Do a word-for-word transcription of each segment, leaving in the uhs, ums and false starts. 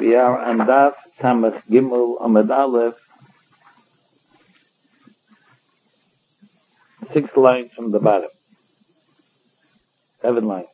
We are on Daf Samach Gimel Amud Aleph, six lines from the bottom, seven lines.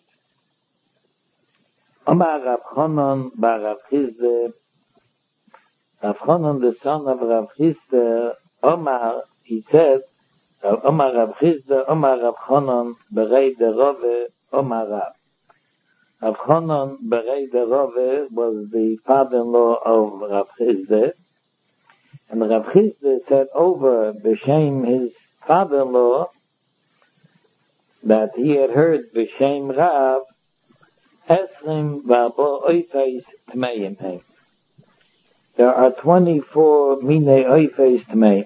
Omar Rav Chonon bar Rav Chizde, Rav Chonon the son of Rav Chizde, Omar, he said, Omar Rav Chizde, Omar Rav Chonon berei de Rove, Omar Rav. Rav Chonon berei de Rove was the father-in-law of Rav Chizde, and Rav Chizde said over b'shem his father-in-law that he had heard b'shem Rav Esrim v'abo oifes tmeim heim. There are twenty-four mine oifes tmeim.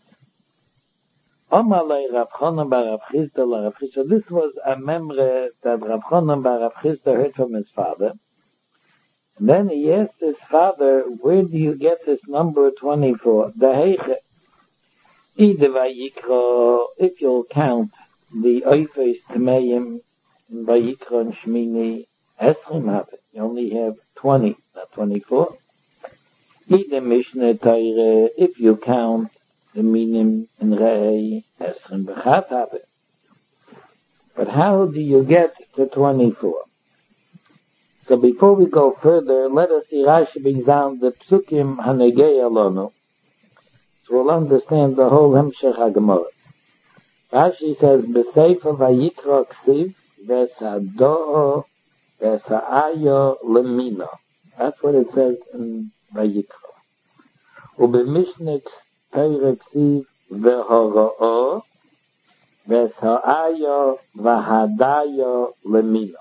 Omalei Rav Chonon bar Rav Chizde la Rav Chizde. So this was a memre that Rav Chonon bar Rav Chizde heard from his father. And then he asked his father, where do you get this number twenty-four? The heiche. Ide vayikra, if you'll count the oifes tmeim in vayikra and shmini, esrim have it. You only have twenty, not twenty-four. Ide mishneh teire, if you count the minim in rei, esrim b'chat have it. But how do you get to twenty-four? So before we go further, let us see Rashi brings down the psukim hanegei alonu, so we'll understand the whole hemshech hagemara. Rashi says, "B'seifa vayikra ksiv v'esado v'esaayo lemina." That's what it says in Vayikra. U'b'mishneh teire ksiv v'hora'o v'esaayo v'hadayo lemina.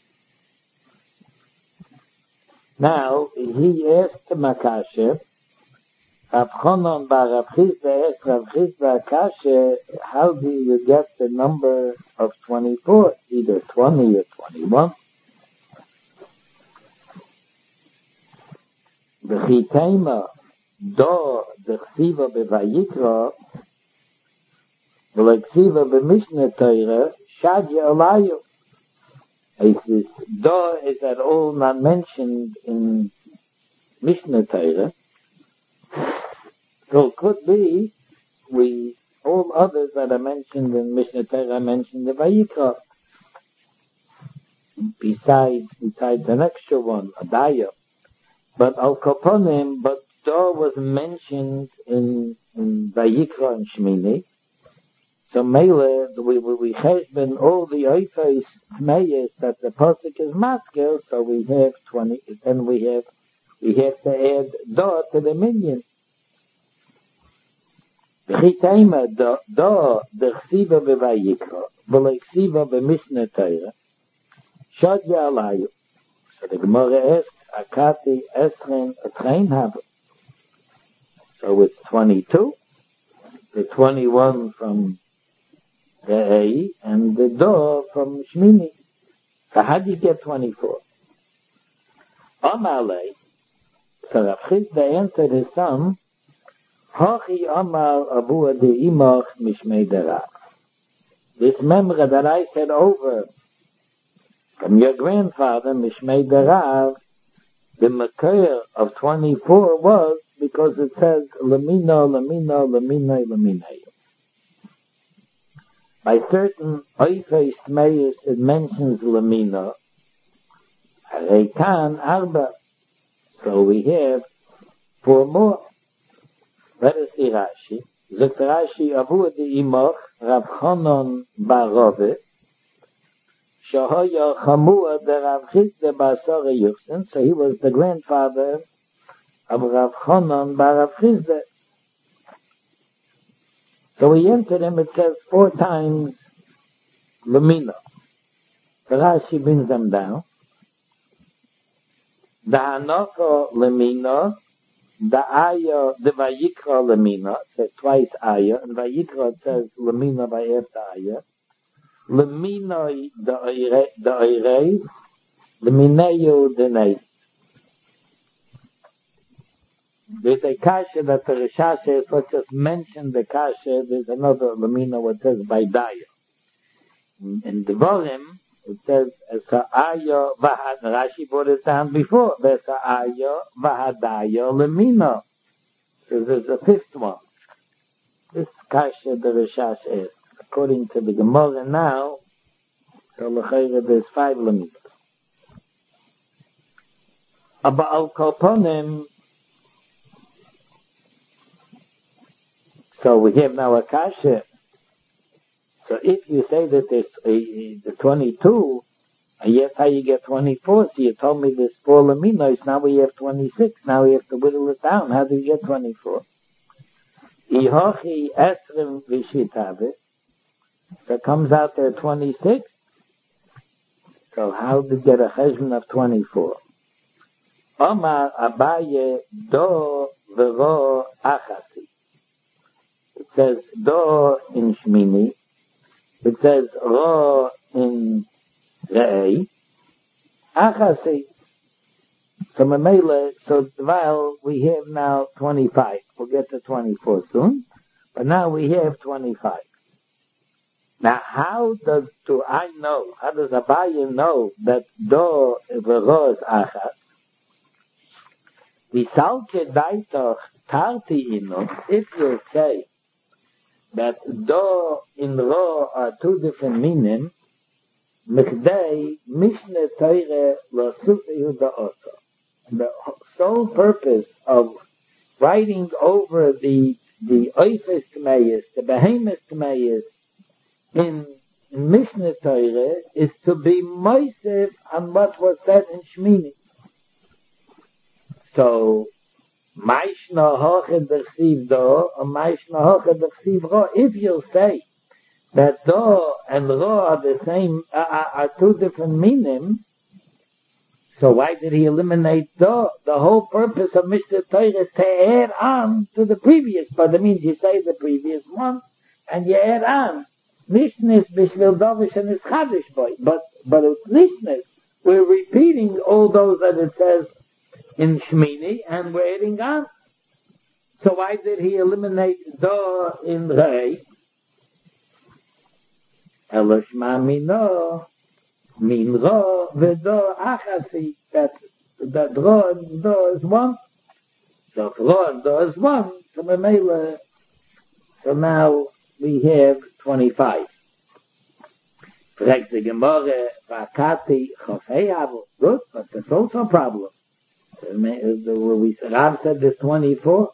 Now, he asked Makashe, Rav Chonon bar Rav Chizde asked Rav Chizde Akashe, how do you get the number of twenty-four, either twenty or twenty-one? V'chitema do d'chsiva b'vayikra v'l'chsiva b'mishneh teire shadya alayu. He says, do is at all not mentioned in Mishneh Torah. So it could be we all others that are mentioned in Mishneh Torah are mentioned in Vayikra. Besides, besides an extra one, Adaya. But Al Kaponim, but do was mentioned in, in Vayikra and Shmini. So Mele, we we we cheshbon all the oifes tmeyes that the pasuk is masker, so we have twenty. Then we have we have to add do to the minion. Chitema do do the chsiva b'vayikra, v'lechsiva b'mishneh Torah, shadya alayu. So the Gemara asks, akati esren atrein have. So it's twenty-two, the twenty-one from the A and the Do from Shmini. So how do you get twenty-four? Amalei, so Rav Chizde answered his son, Hachi Amar Abu de Imach Mishmei Derav. This memra that I said over from your grandfather, Mishmei Derav, the makir of twenty-four was because it says Lamino, Lamino, Lamino, Lamino. By certain oifes tmeyes it mentions lamina. Reikan arba. So we have four more. Let us see Rashi. Zok Rashi avu de imach Rav Chonon bar Rove. Shahoya chamua de Rav Chizde bar Sore Yuchsin. So he was the grandfather of Rav Chonon bar Rav Chizde. So we entered him, it says four times Lamina. The Rashi brings them down. The Hanoko Lamina, the Aya, the Vayikra Lamina, it says twice Aya, and Vayikra it says Lamina by after Aya. Lamina the Oirei, Laminayu the Nei. There's a kasha that the Risha says, let's just mention the kasha, there's another Lamina what says by Daya. In the volume, It says, Esa'ayo v'had, Rashi brought it down before, Esa'ayo v'hadayo lemino. So there's a fifth one. This kasha the Rishash is, according to the Gemara now, so l'chayre there's five leminos. But al kolponim, so we have now a kasha. So if you say that there's uh, the twenty-two, and yet how you get twenty-four? So you told me there's four leminos, now we have twenty-six, now we have to whittle it down. How do you get twenty-four? Ihochi esrim v'shitavit. So it comes out there twenty-six. So how do you get a cheshbon of twenty-four? Omar Abaye do v'ro achasi. It says do in Shmini. It says ro in Re'ei. Achasi. So Mamela, so while we have now twenty-five. We'll get to twenty-four soon. But now we have twenty-five. Now how does, do I know, how does Abaye know that do v'ro is achas? Visalke daitoch tarti inu, if you say that do and ro are two different meaning, mikdei mishne teire lo sufihu da'oto. The sole purpose of writing over the the oifes tmeyes, the behemoth tmeyes in Mishneh Torah is to be moisef on what was said in Shmini. So, Maishna hoche d'chsiv do, or Maishna hoche d'chsiv ro. If you say that do and ro are the same, are, are two different meaning, so why did he eliminate do? The whole purpose of Mishneh Torah is to add on to the previous, but that means you say the previous one, and you add on. Nishnis bishvil dovish and is chadish boy, but, but it's nishnis. We're repeating all those that it says in Shmini, and we're adding on. So why did he eliminate do in Rei? Eloshma mino, min ro, vedo achasi, that, that ro and do is one. So if ro and do is one, so Mamela, so now we have twenty-five. Fragt the Gemara, Vakati chofei avo. Good, but that's also a problem. We Rav said there's twenty-four.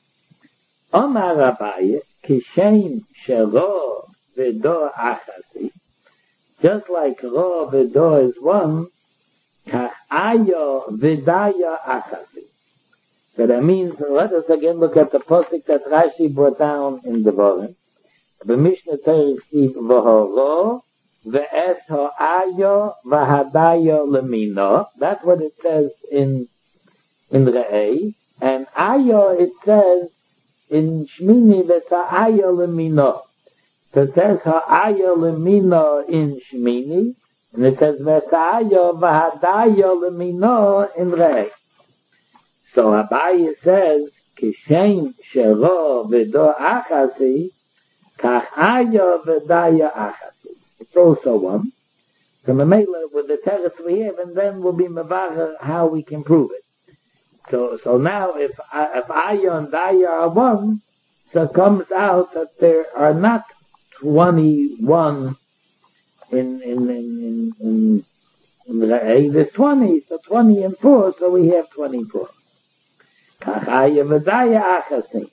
Omar Abaye, kishem shero v'do achasi. Just like ro v'do is one, kach ayo v'daya achasi. So that means, let us again look at the posik that Rashi brought down in the Vorim. The Mishneh Torah says v'horo v'es ha'ayo v'hadayo lemino. That's what it says in in Re'ei, and ayo it says in Shmini v'sa'ayo lemino. So it says ha'ayo lemino in Shmini, and it says v'sa'ayo v'hadayo lemino in Re'ei. So Abaye says kishem shero v'do achasi kach ayo v'daya achasi. It's also one. So Mamela with the teretz we have, and then we'll be mevarer how we can prove it. So, so now if if ayo and daya are one, so it comes out that there are not twenty-one in in in in, in, in the there's twenty, so twenty and four, so we have twenty-four. Kach ayo v'daya achasi.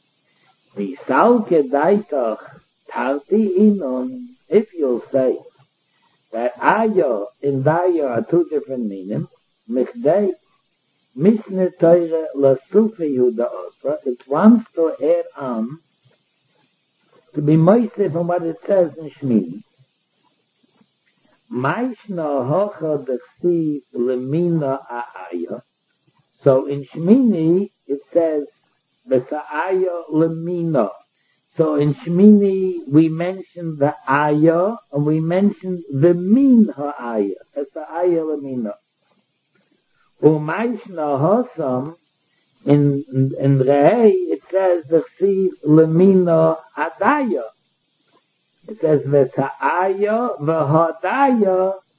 Visalke daitoch tarti inon. If you'll say that ayo and daya are two different meanings, mikdei Mishneh Torah l'sufihu da'osa, it wants to add on to be moisef from what it says in Shmini. Maishna hocha d'chsiv lemina a'ayo. So in Shmini it says v'sa'ayo lemina. So in Shmini we mentioned the ayo and we mentioned the min ha'ayo. V'sa'ayo lemina. U'maishna hosam in in Re'ei it says v'chsiv lemina adayo. It says v'sa'ayo v'hadayo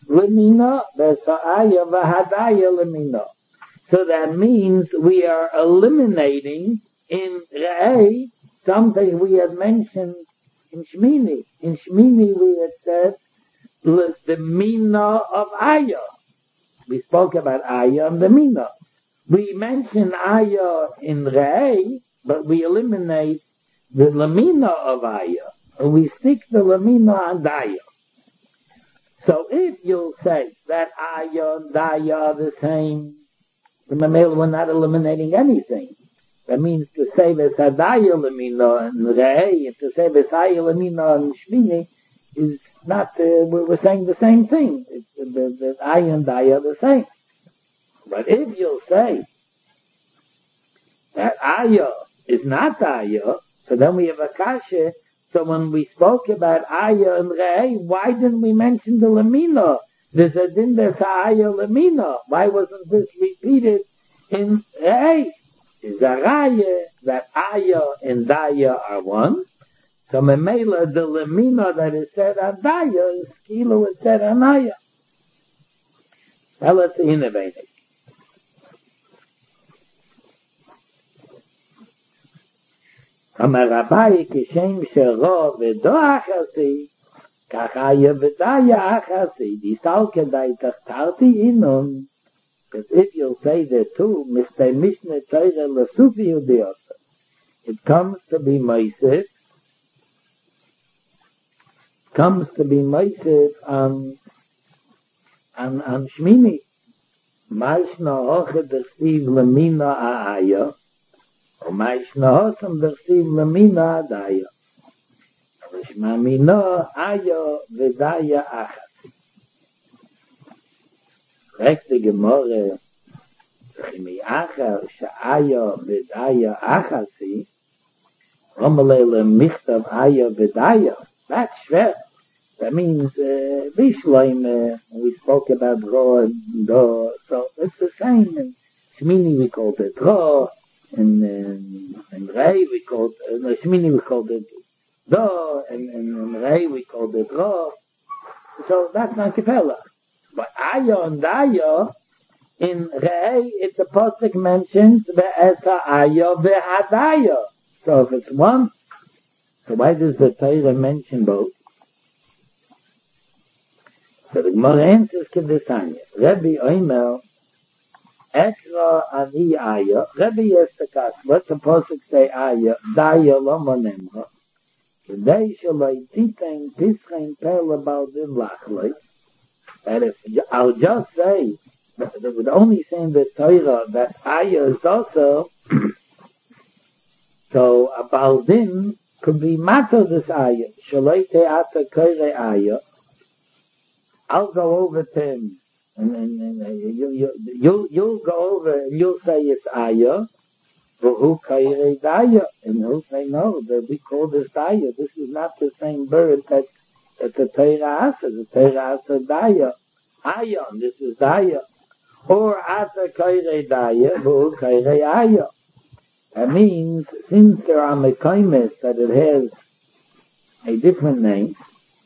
lemina, v'sa'aya v'hadaya lemina. So that means we are eliminating in Re'eh something we had mentioned in Shmini. In Shmini we had said the mina of Aya. We spoke about Aya and the mina. We mention Aya in Re'eh, but we eliminate the lamina of Aya. And we stick the lamina and Aya. So if you'll say that Aya and Aya are the same, remember we're not eliminating anything. That means to say Vesadaya Lamina and Re'eh, and to say Vesaya Lamina and Shmini is not, uh, we're saying the same thing. It's, the, the Aya and Aya are the same. But if you'll say that Aya is not Aya, so then we have a kasha. So when we spoke about Aya and Re'eh, why didn't we mention the Lamina? There's a din there's Aya Lamina. Why wasn't this repeated in Re'eh? Is a raya that Aya and Daya are one. So Memela, the Lamina that is said on Daya is Kilo is said on Aya. Now let's innovate it. Amar Rabbi Kishem Shero V'do Achasi Kach Aya V'Daya Achasi Disal Kedai Tachtarti Inun. Because if you'll say the two, Mister Mishnah Torah L'Sufi Udiyot, it comes to be Moisef, comes to be Moisef on, on, on Shmini. Maishna Hoche D'Chsiv Lamina A'aya, or Maishna Hosam D'Chsiv Lamina Adaya. Rishma Mina Aya V'Daya Achas. Fragt die Gemorre, Chimi Acha, Sha'aya V'Daya Achasi, Romelele Michtav Aya V'Daya. That's schwer. That means, uh, Bishleim, uh, we spoke about Ro and Do, so it's the same. In Shmini we called it Ro, and in, in Rei we called, uh, no, Shmini we called it Do, and in Rei we called it Ro. So that's not Kefela. But Aya and Daya, in Re'eh, it's the Pasuk mentions Ve'esa Aya Ve'adaya. So if it's one, so why does the Torah mention both? So the Gemara answers Kedusanya. Rebbe Omer, Ekra Ani Aya, Rebbe Yestakas, what's the Pasuk say Aya, Daya Lama Nemcha, Kedei Shalai Titein Pischein Perla Baldin Lachlei. And if I'll just say, with only saying the Torah that Aya is also, so a Baldin could be matter this Aya. Shalai Te'ata Koire Aya. I'll go over to him, and, and, and you, you, you, you'll go over and you'll say it's Aya, but who Koire Daya? And he'll say, no, that we call this Aya. This is not the same bird that It's a Torah Asa, the Torah Asa Daya. Aya, this is Daya. Or Asa Kairei Daya, or Kairei Aya. That means, since there are Mekaimes that it has a different name,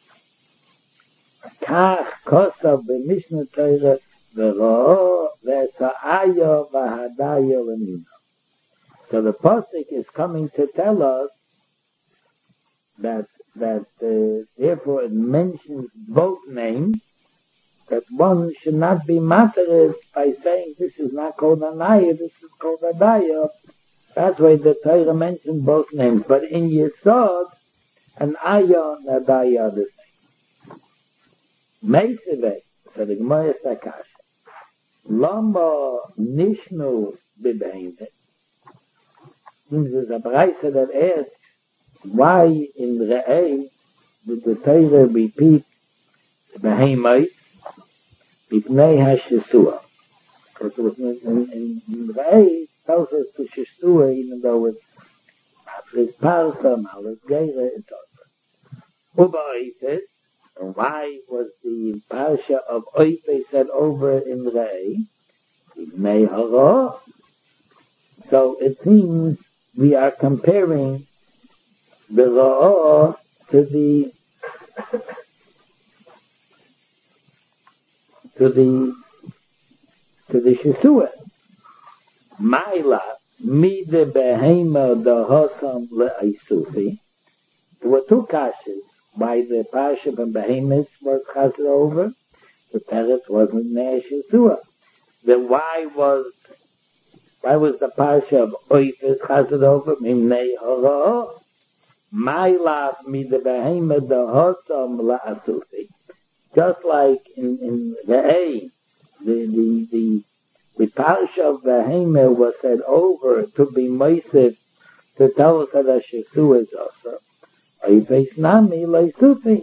Kach Kosav B'Mishnah Torah V'Ro'o V'Esa Aya V'Hadaya L'Mina. So the Pasuk is coming to tell us that that uh, therefore it mentions both names, that one should not be mastered by saying this is not called Anaya, this is called Adaya. That's why the Torah mentions both names. But in Yesod, an Aya and Adaya are the same. Meiseve, so the Gemara Sakash, Lama Nishnu B'Behemet. There's a Braisa that asks, why in Re'eh did the Torah repeat Behemite B'nei HaShesua? Because it was in, in, in Re'eh it tells us to Shesua, even though it's Matris Parsa, Malas Geira, et cetera. Uba Oifes, and why was the Parsha of Oifes said over in Re'eh? B'nei Hara. So it seems we are comparing the Ra'ah to the to the to the Shesua. Maila mide behema the hosam le'isufi. There were two kashas why the parsha from behemoth was chazed over. The Teretz wasn't near Shesua. Then why was why was the parsha of Oifes chazed over? Mimnei hara. Maila mide behema the hosam le'isufi. Just like in in the A, the the the the parsha of Behemah was said over to be Moisef to tell us that a Shesua is also. Oifes nami leisufi.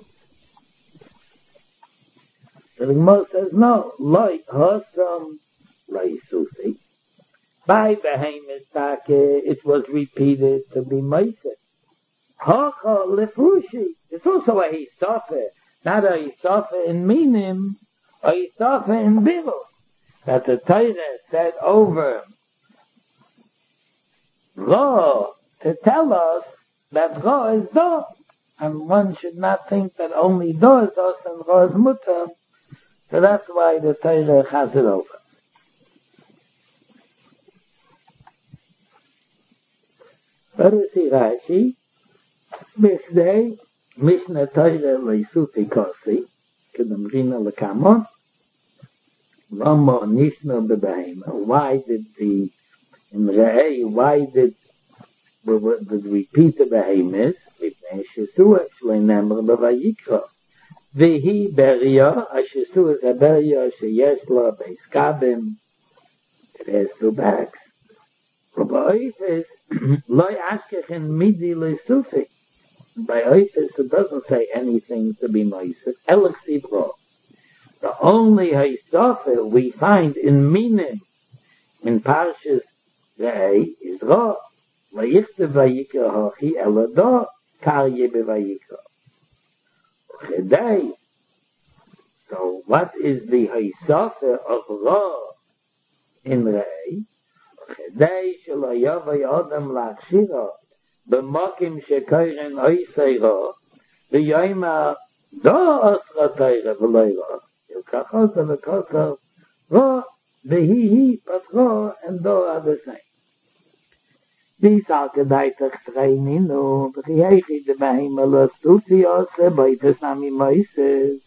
So the Gemara says no, loi hosam leisufi. By Behemah's take, it was repeated to be Moisef. Hacha lefrushi. It's also a hisafe. Not a Yisafa in Minim, a Yisafa in Biru. That the Torah said over Ra to tell us that Ra is Da. And one should not think that only Da is us and Ra is Mutter. So that's why the Torah has it over. Let us see Rashi. Mishneh. Mishnah Torah leisufi kosi, kedamrina lekamon, lama nishna bebehema. Why did the, in Re'eh, why did, did we repeat the behemoth? B'nei Shesua, shlei nemr b'vayikra. V'hi beria, a Shesua is a beria, sheyesh la b'eskabim, it has two backs. Rabbi says, loi ashkechin midi leisufi. By Oifes, it doesn't say anything to be Moisef. Elexi bro. The only Haisafe we find in Minim, in Parshas Re'eh, is Ra. Vayichte vayikra hochi elada karye bevayikra. Chedei. So what is the Haisafe of Ra in Re'eh? Chedei shelo yavay adam lachshira. B'mokim shekoiren oisei v'yoyma do osra teire v'loi ra. Yilkachosa v'kosa ra v'hi-hi but ra and do are the same. These are gedeitach treininu v'chiechi de behema l'stuti ose b'oifes nami moises.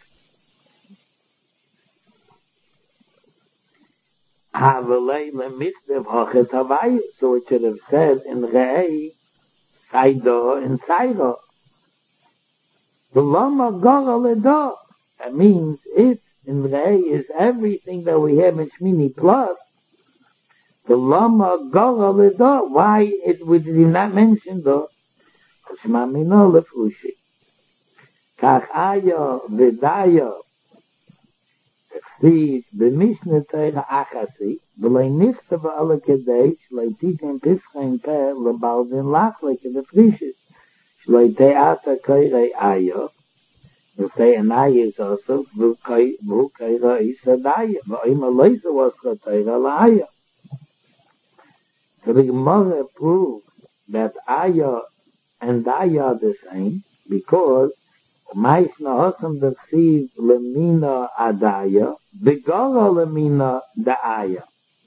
Havelei l'michdev hochet havayis. So it should have said in Re'eh Saido and Sairo. The Lama Gora Ledo. That means if in Re'eh is everything that we have in Shmini plus, the Lama Gora Ledo, why it we did not mention though? Shma Mino Lefrushi. Kach Aya Vedaya. Chsiv b'Mishneh Torah Achasi. V'lei nichtav ala kedei shlei titem pischein peh lebaldin lachlik in the frishes. Shlei te'ata koirei ayo. You'll say an ayo is also v'hu koirei isa daya. V'oima loisa was koirei la'ayo. So the Gemara proves that ayo and daya are the same because Maisna Hosam Dechsiv Lemina Adaya Begora Lemina Da'aya.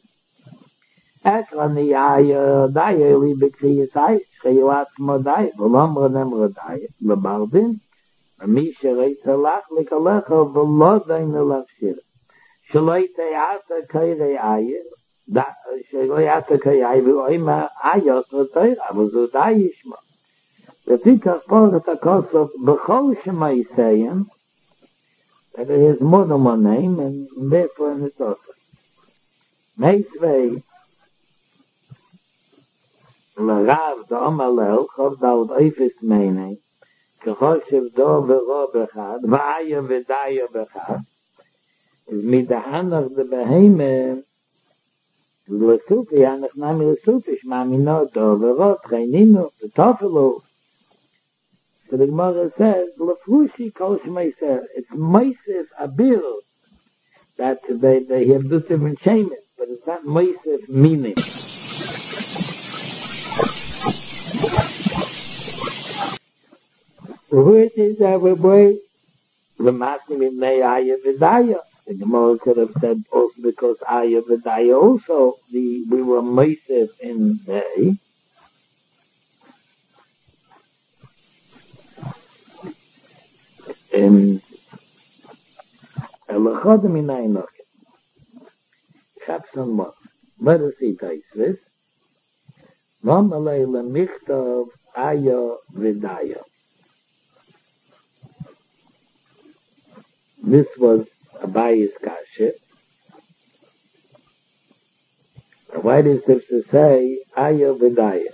Ekrani Aya Daya Li Bekri Yisai Shcheyuat Modaya V'lomra Nemra Daya Lebardin Amisha Reitza Lach Likalecha V'lodain Elach Shir Shaloi Te'ata Kairei Aya Shaloi Ata Kairei Aya V'oima Aya Sotoir Avuzu Dayishma. The Tikach Porat HaKosov B'chol Shema Yisayim, that it has more than one name, and therefore it's also. Meisvei L'Rav D'Omalel Chov Daud Eifes Meinei K'choshev Do V'ro B'chad V'aya V'daya B'chad is Midahanach De Beheme L'Sufi Hanach Nami L'Sufi Shma Mino Do V'ro Tchaininu V'tofelu. So the Gemara says, L'frushi kol shmeiser. It's Moisef Abir that they, they have this different shaman, but it's not Moisef meaning. Who it is that we boy? The Masim Ibnei Aya V'daya. the Gemara could have said also because Aya V'daya also, the, we were Meisif in Rei. Um, Elachad Minay Noche. Chapson one. Let us see Taisvis. Vam Alei Lemichtav Aya V'daya. This was a bias kasha. Why does this to say Aya V'daya?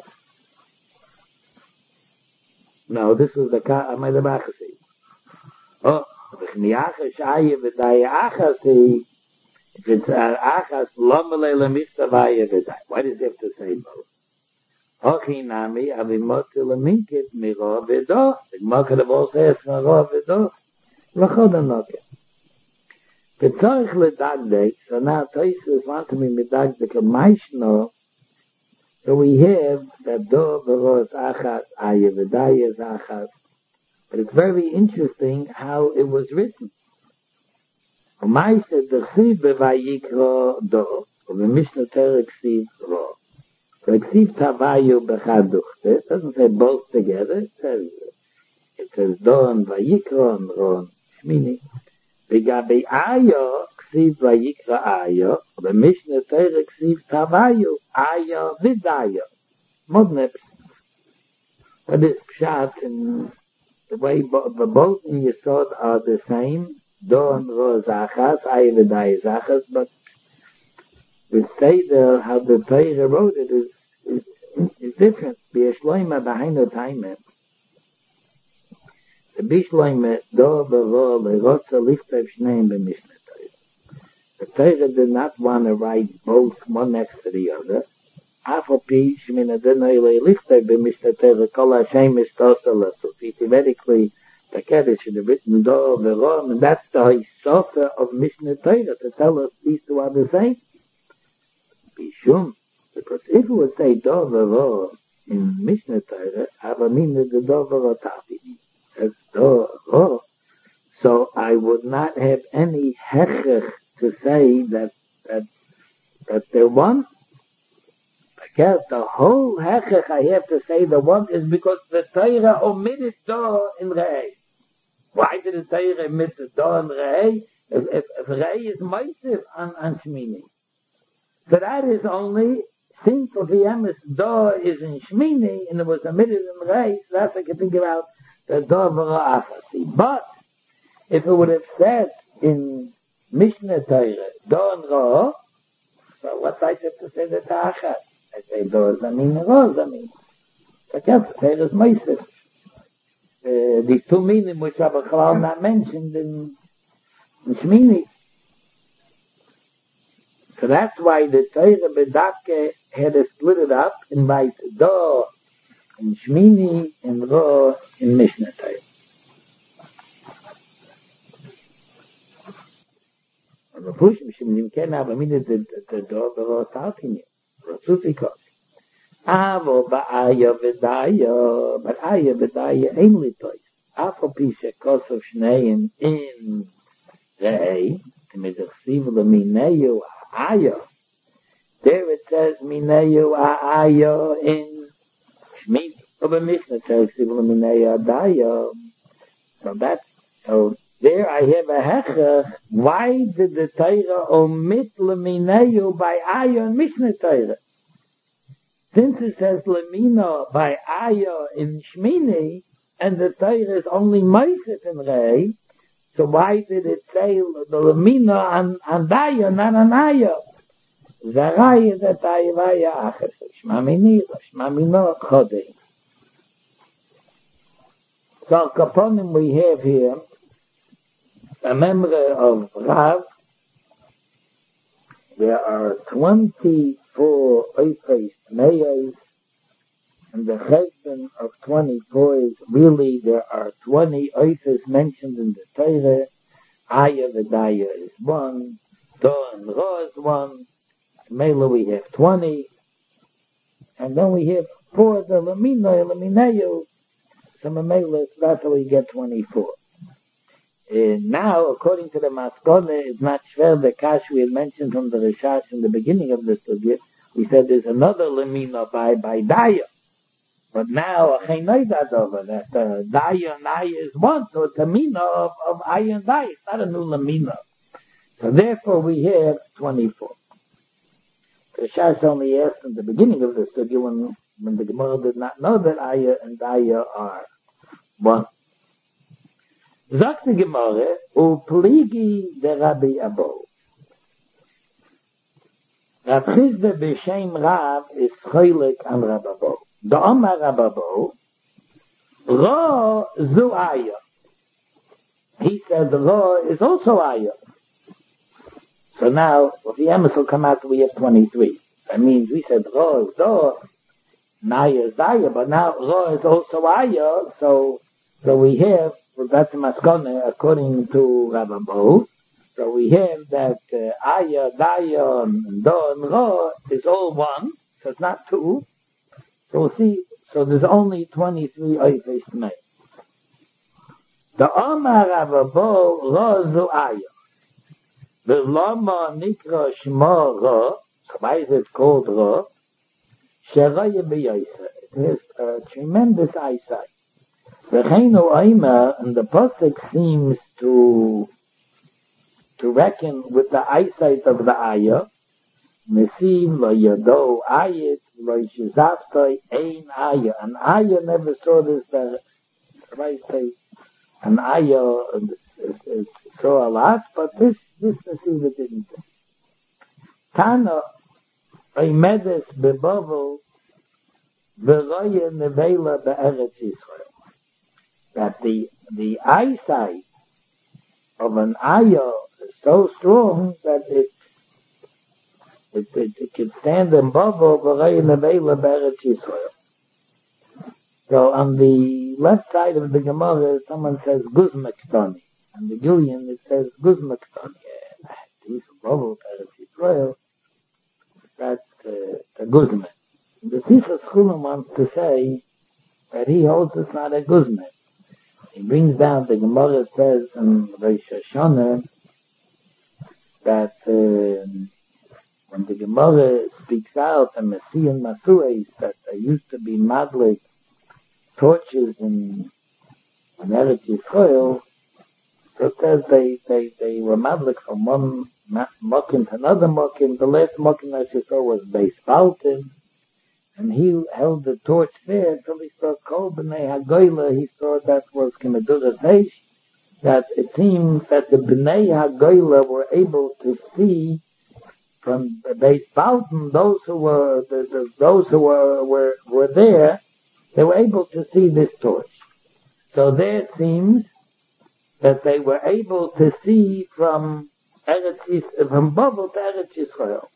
No, this was the ka Amay Bachasi. Oh, V'chniachash Aya V'daya Achasi. If it's Achas, Lamalei Lemichtav Aya V'daya. Why does it have to say both? Hochinami Avimoti Leminkit Miro V'do. The Gemara could have also asked Miro V'do. L'chod Anoke. V'tzorich L'dagdek, so now Toysus want to be Medagdek a Maishno, so we have that Do V'ro is Achas, Aya V'daya is Achas. But it's very interesting how it was written. U'maisa d'chsiv b'vayikro Do, u'v'mishna Torah ksiv Ro. So ksiv Tavayu b'chad duchte, it doesn't say both together, it says, it says Do and Vayikro and Ro and Shmini. V'gabi Aya, ksiv Vayikra Aya, u'v'mishna Torah ksiv Tavayu, Aya V'daya. Modneps. But it's pshat in the way bo- the both in Yesod are the same. Do and Ro is Achas, Aya V'daya is Achas, but we say there how the Torah wrote it is, is, is different. B'yeshloima b'hainu taimim. The Bishloime Do V'ro L'rotza Lichtav Shneim B'Mishnah Torah. The Torah did not want to write both one next to the other. Afopi Shmina Denoi Lichtav B'Mishnah Torah Kol Hashem Mistosa L'Sufi. Theoretically, the Kaddish should have written Do V'ro, and that's the Hisofa of Mishnah Torah to tell us these two are the same. Bishum, because if it would say Do V'ro in Mishnah Torah, Avamina the Do V'ro Tafi. As Do Ro. So I would not have any hechech to say that that that they're one. Because the whole hechech I have to say the one is because the Torah omitted Do in Rei. Why did the Torah omit the Do in Rei? If, if, if Rei is Meisif on, on Shmini. So that is only since of the Emes Do is in Shmini and it was omitted in Rei, so that's what I can think about the Do V'ro Achasi. But if it would have said in Mishnah Torah Do and Ro, so what I have to say the Achas? I say Do Zamin and Ro Zamin. I can't say there's Meisif. Uh, these two meaning which are B'chalal not mentioned in, in Shmini. So that's why the Torah B'davke had to split it up and write Do in Shmini and Ro in Mishnah Torah. And the push Shmini can have a minute the the Do Ro talking Rasutikos. Avo ba'aya v'daya, but aya v'daya ain't toys. Afo pisha kosov shneim in Rei, Midachsiv l'mineyu aya. There it says mineyu aya in Shmini. Over Mishnah says mineyu adaya. So that's so. There I have a hechach. Why did the Torah omit l'mineyu by aya in Mishnah Torah? Since it says lemina by aya in Shmini, and the Torah is only Meisif in Rei, so why did it say the lemina on, on daya, not on aya? Zaraya that ayavaya achas, shmamini, shmamino chodei. So Kaponim we have here a member of Rav. There are twenty-four oifes meyos, and the cheshbon of twenty-four is really there are twenty oifes mentioned in the Torah. Aya v'daya is one, Do and Ro is one. Mela we have twenty, and then we have four the lamino, laminayu. So Mela, that's how we get twenty-four. Uh, now, according to the Maskone, it's not shver the kash we had mentioned from the Rishash in the beginning of the study. We said there's another lemina by by Daya. But now, over that uh, Daya and Aya is one, so it's a mina of, of Aya and Daya. It's not a new lemina. So therefore, we have twenty-four. The Rishash only asked in the beginning of the study when, when the Gemara did not know that Aya and Daya are one. Sagt die Gemara, u pligi der Rabbi Abo. Rav Chisda b'Shem Rav is choylek an Rav Abo. Da Omar Rav Abo, Ro zu Aya. He said Ro is also Aya. So now, with the Emes will come out, we have twenty-three. That means we said Ro is Ro, Naya is Aya, but now Ro is also Aya, so, so we have, well, that's the Maskone according to Rav Abo. So we have that uh, Aya, Daya, and Do, and Ro is all one, so it's not two. So we'll see, so there's only twenty-three Oifes made. The Omar Rav Abo, Ro zu Aya. The Lama Nikra Shmo Ro, so why is it called Ro? Sheraya B'Yosef. It has a tremendous eyesight. V'cheinu Oimer, and the Pasuk seems to to reckon with the eyesight of the Ayah. Nesim lo yado ayit lo shizavtoi ein Ayah. An Ayah never saw this, uh, right, say, an Ayah uh, saw a lot, but this, this Nesiva didn't. Tana, Oimedes bebavel, v'roye nevela be'eretz Yisrael. That the, the eyesight of an Ayah is so strong that it it, it, it can stand in bubble v'roye nevela be'eretz Yisrael. So on the left side of the Gemara, someone says Guzmaktoni. And the Gillian, it says Guzmaktoni. These bubble be'eretz Yisrael, that's uh, the Guzman. The Tifas Chulam wants to say that he holds it's not a Guzman. He brings down, the Gemara says in Rosh Hashanah that uh, when the Gemara speaks out, the Messiah and Masuais, that there used to be madlik torches in, in Eretz Yisrael, so it says they, they, they were madlik from one mokin to another mokin. The last mokin that you saw was Beis Baltin. And he held the torch there until he saw Kol B'nai HaGoyla. He saw that was Kemedura Teish, that it seems that the B'nai HaGoyla were able to see from the Beis Baltin, those who were the, the, those who were, were were there, they were able to see this torch. So there it seems that they were able to see from Eretz Yisrael, from Babel to Eretz Yisrael.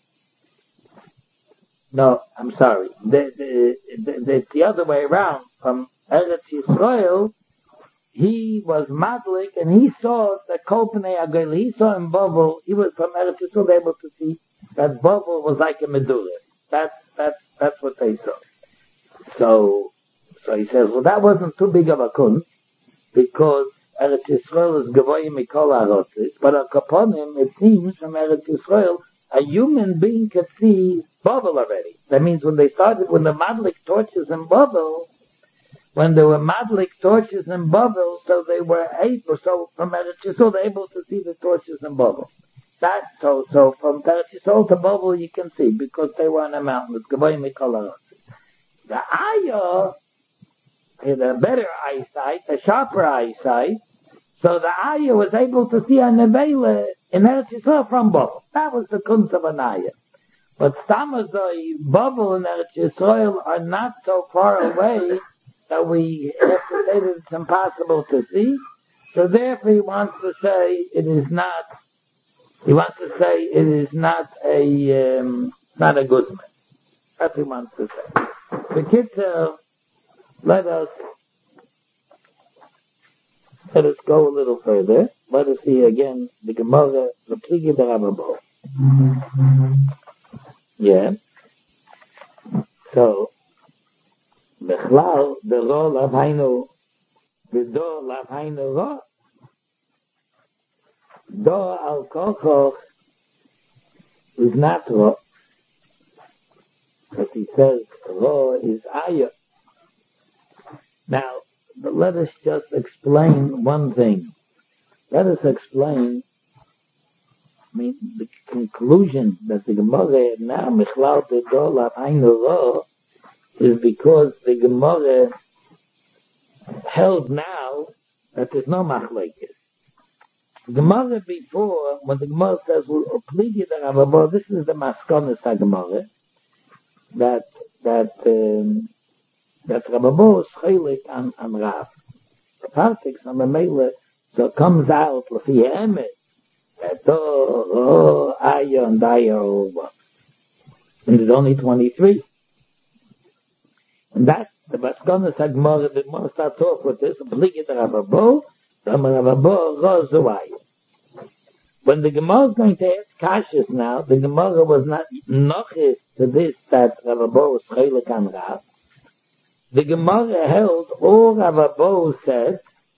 No, I'm sorry. The, the, the, the, the other way around. From Eretz Yisrael, he was madlik, and he saw the Kol B'nai HaGoyla. He saw in Babel, he was from Eretz Yisrael, able to see that Babel was like a medulla. That's, that's, that's what they saw. So, so he says, well, that wasn't too big of a kun, because Eretz Yisrael is Gavoyim Mikol HaRotzis, but a Kaponim, it seems, from Eretz Yisrael, a human being could see Babel already. That means when they started, when the Madlik torches in Babel, when there were Madlik torches in Babel, so they were able, so from Eretz Yisrael, they're able to see the torches in Babel. That, so, so from Eretz Yisrael to Babel, you can see, because they were on a mountain. It's Gavoy Mikol HaRotzis. The Ayah had a better eyesight, a sharper eyesight, so the Ayah was able to see a Nevela in Eretz Yisrael from Babel. That was the kunst of an Ayah. But Stamazoi, Babel and Eretz Yisrael are not so far away that we have to say that it's impossible to see. So therefore he wants to say it is not, he wants to say it is not a, um, not a good man. That's what he wants to say. The kids, uh, let us, let us go a little further. Let us see again the Gemara, the Pligi de Rav Abo. Yeah. So, Bechlal, the Ro Lav Hainu, the Do Lav Hainu Ro. Do al kochoch is not ro, but he says ro is ayah. Now, but let us just explain one thing. Let us explain, I mean, the conclusion that the Gemara now Michlal Tedo Lav Hainu Ro is because the Gemara held now that there's no machlekes. The Gemara before, when the Gemara says, well, please the Rabba, this is the Maskonis HaGemara, that, that, um, that Rabba is chaylik on, on Rav. The Partiks on the Mele, so it comes out, Lafi Emet, that oh, oh, Aya and Aya are all one. And there's only twenty-three. And that's the Maskonis HaGemara, the Gemara starts off with this, please the Rabba, the Rabba, Ro Zuwaya. When the Gemara is going to ask Kashis now, the Gemara was not nochis to this that Rav Abba was chaylik on Rav. The Gemara held all Rav Abba said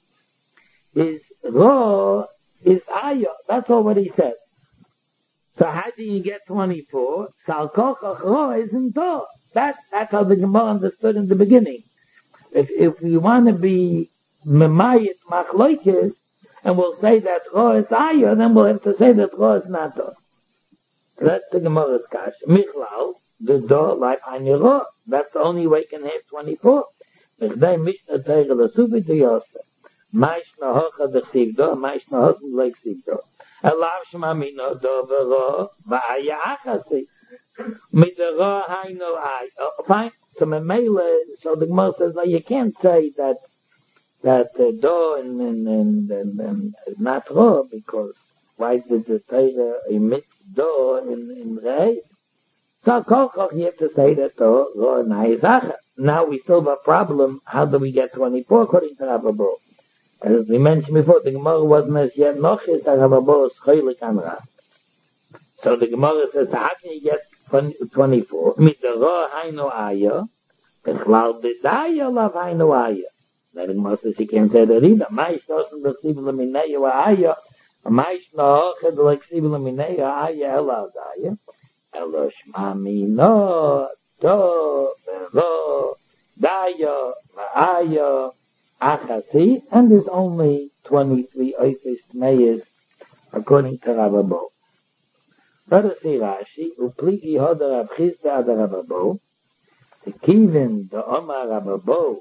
is Ro is Ayah. That's all what he said. So how do you get twenty-four? Sal Kochach Ro isn't Tor. That, that's how the Gemara understood in the beginning. If if we want to be Memayit Machloikis, and we'll say that Ro is Ayah, then we'll have to say that Ro is not Tor. That's the Gemara's Kash. Michlal, the door like Hainu Ro. That's the only way you can have twenty-four. Mechdei Mishnah Teirah L'Sufi to Yosef. Ma'ishna Hocha D'Chsiv Do, Ma'ishna Hocha D'Chsiv Do. Elav Shema Mino Do V'Ro, V'Aya Achasi. Mit the Ro Hainu Ayah. Fine. So Memele, so the Gemara says, no, you can't say that that uh, do and and and, and, and not ro, because why did the Torah emit do in in rei? So kochach you have to say that do ro and ha'izach. Now we still have a problem. How do we get twenty-four according to Rav Abba? As we mentioned before, the Gemara wasn't as yet nochis that Rav Abba is chaylik on Rav. So the Gemara says, how can you get twenty-four? Mit the ro hainu ayah, bechlal b'daya lav hainu ayah. Then the Gemara says, you can't say that either. Maish nosen b'chsiv l'minei ha'ayah, maish no'oched l'chsiv l'minei ha'ayah ela ha'ayah, elo shma mino, do, v'ro, daya, ha'ayah, achasi, and there's only twenty-three oifis meyes, according to Rav Abba. Let us see Rashi, u'pligi hoda Rav Chisda ad Rav Abba, the kivin, the Omar Rav Abba,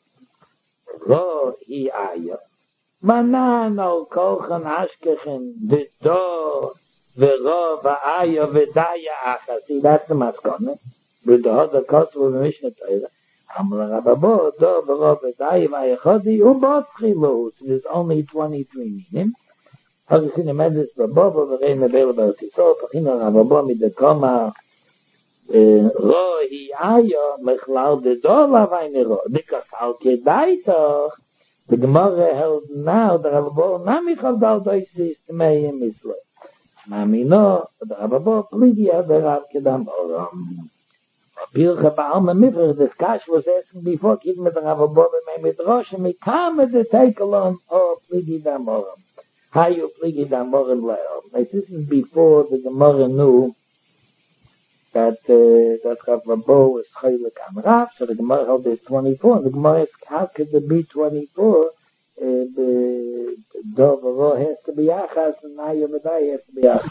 Ro hi ayah. Manan al kolchan ashkechen de do v'ro v'ayah v'daya achas. See, that's the maskana. With the other kosu of the Mishnah Torah. Amar Rav Abba do v'ro v'daya v'ayachodi u'botchi lo. So there's only twenty-three meaning. How do you see the Medrash Rabba v'rei nebel b'artisol pachina Rav Abba midekoma Ro hi ayah mechlal de do lavayne ro. Because al kedaitoch, the Gemara held now the Rav Abba namichal dal doisis meim misle. Mami no, the Rav Abba pligia the Rav kedam oram. Pilcha ba'alma mifrach, this Kash was asking before, kid with the Rav Abba b'mei midrash, and mikam the take alone, or pligi dam oram. How you pligi dam oram le'om. This is before the Gemara knew that uh, that Rav Abba was chaylik on Rav, so the Gemara held this twenty-four, and the Gemara asked, how could there be twenty-four? Uh, the Dov Ro has to be Achas, and Naya B'dai has to be Achas.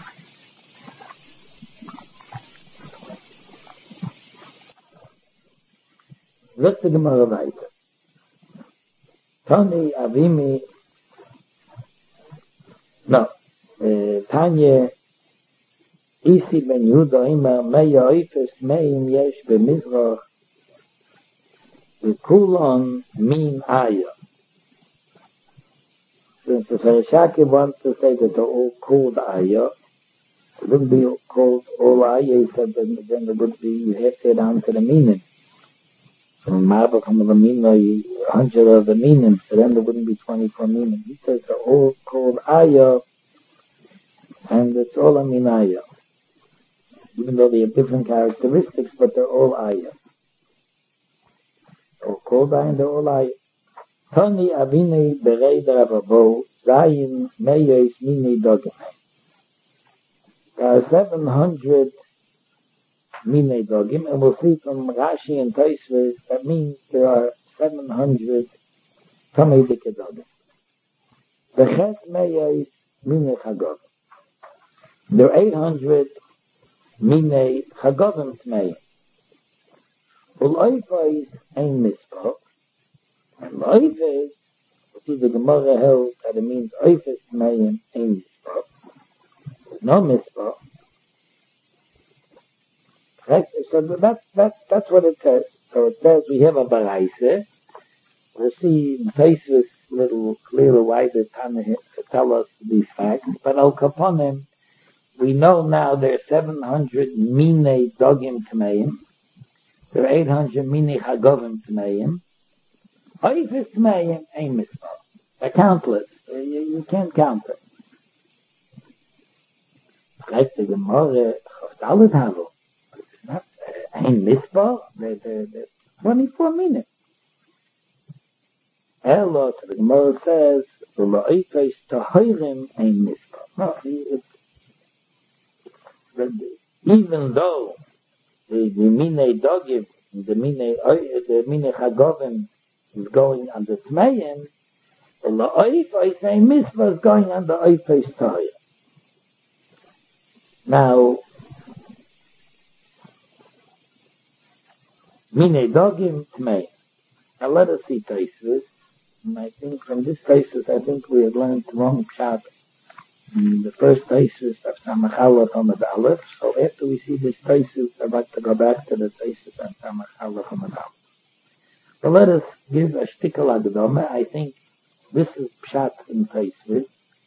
Look the Gemara weiter. Tani Avimi, no, uh, Tanya, Isi ben Yehuda ima meya oifes meim yesh b'mizrach v'kulon min ayah. Since the Sarashaki wants to say that they're all called ayah, it wouldn't be called all ayah, he said that then it would be, you have to down to the meaning. So Ma'abah come with the meaning, a hundred of the meaning, so then there wouldn't be twenty-four meaning. He says they're all called ayah, and it's all a min ayah. Even though they have different characteristics, but they're all ayah. All called ayah, and they're all ayah. Tani Avini Berei Rav Abba, Zayin Meyes Mini Dogim. There are seven hundred Mini Dogim, and we'll see from Rashi and Tosfos that means there are seven hundred Tamei Dike Dogim. The Chet Meyes Mini Chagov. There are eight hundred Mini Chagovim Tmei. Uloifais Ein Mispah. And Oifes, see the Gemara held that it means Oifes Tmei Ein Mispah. No Mispah. Right? So that's, that's, that's what it says. So it says we have a Baraise. We'll see in Tosfos a little clearer why the Tana to tell us these facts. But Al Kaponim, we know now there are seven hundred Mine Dogim Tmeim. There are eight hundred Mine Chagovim Tmeim. Oifes Tmeim Ein Mispah. They're countless. You, you can't count them. Like the Gemara, Choftalet Havo. Not Ein Mispah. They're, they're, they're twenty-four minutes. Elo, so the Gemara says, Uloifes Tahirim Ein Mispah. No, it's even though the, the Mine Dogim, the Mine, the Mine Chagovim is going on the Tmeim, the Oifes Ein Mispah is going on the Oifes Tahir. Now, Mine Dogim Tmeim. Now let us see Tosfos. And I think from this Tosfos, I think we have learned the wrong pshat. The first Tosfos of Samach Aleph Amud Aleph. So after we see this Tosfos, I'd like to go back to the Tosfos of Samach Aleph Amud Aleph. But let us give a shtickle agdoma. I think this is pshat in Tosfos.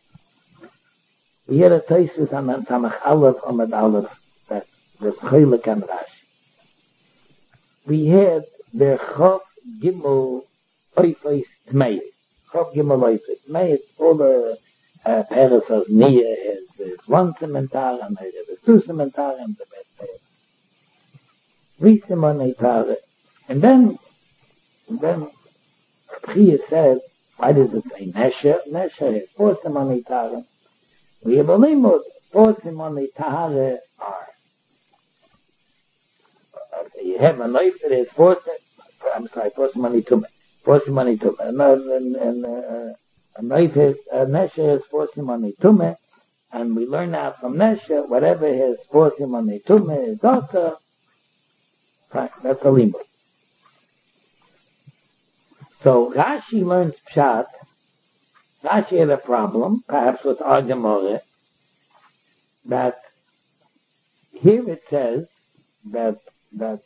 We had a Tosfos on Samach Aleph Amud Aleph that was Chaylik and Rashi. We had the Chof Gimel Oifes Tmei. Chof Gimel Oifes Tmei. It's all the Uh, Peres of Nia has uh, one cementar and there is two cementar and the best Peres. Three cementar. And then, and then, Chia says, why does it say Nesha? Nesha has four cementar. We have a limit. Four cementar are. Okay, you have a knife that has four, I'm sorry, four cementar. Four cementar. And, and, uh, A knife is, a Nesha has four simoni tume, and we learn now from Nesha, whatever has four simoni tume is also, right, that's a limud. So Rashi learns Pshat. Rashi had a problem, perhaps with our Gemara, that here it says that, that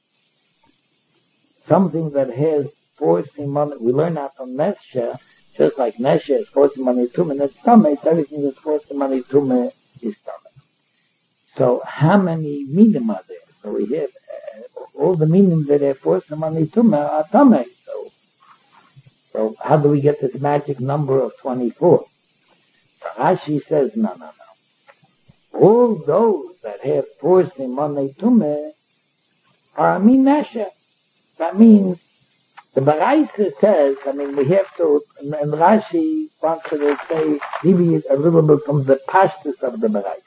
something that has four simoni, we learn now from Nesha, just like Nesha is four simoni tume and it's stomach, everything that's four simoni tume is stomach. So how many minim are there? So we have uh, all the minim that are four simoni tume are stomach. So, so how do we get this magic number of twenty-four? So Rashi says, no, no, no. All those that have four simoni tume are min Nesha. That means the Baraisa says, I mean, we have to, and, and Rashi wants to say, deviate a little bit from the pashtus of the Baraisa.